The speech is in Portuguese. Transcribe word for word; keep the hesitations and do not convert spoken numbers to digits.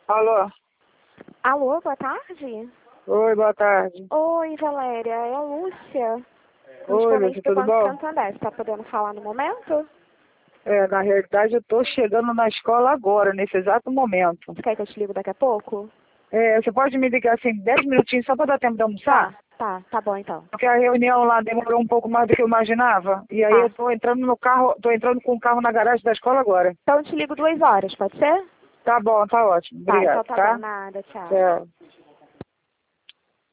Alô? Alô, boa tarde? Oi, boa tarde. Oi, Valéria, é a Lúcia. Oi, Principalmente Lúcia, do tudo Banco bom? Santander. Você tá podendo falar no momento? É, na realidade eu tô chegando na escola agora, nesse exato momento. Você quer que eu te ligo daqui a pouco? É, você pode me ligar assim dez minutinhos só para dar tempo de almoçar? Tá, tá, tá bom então. Porque a reunião lá demorou um pouco mais do que eu imaginava. E aí Tá. eu tô entrando no carro, tô entrando com o carro na garagem da escola agora. Então eu te ligo duas horas, pode ser? Tá bom, tá ótimo. Tá, então Obrigado, tá bom, tá? nada, tchau. Tchau.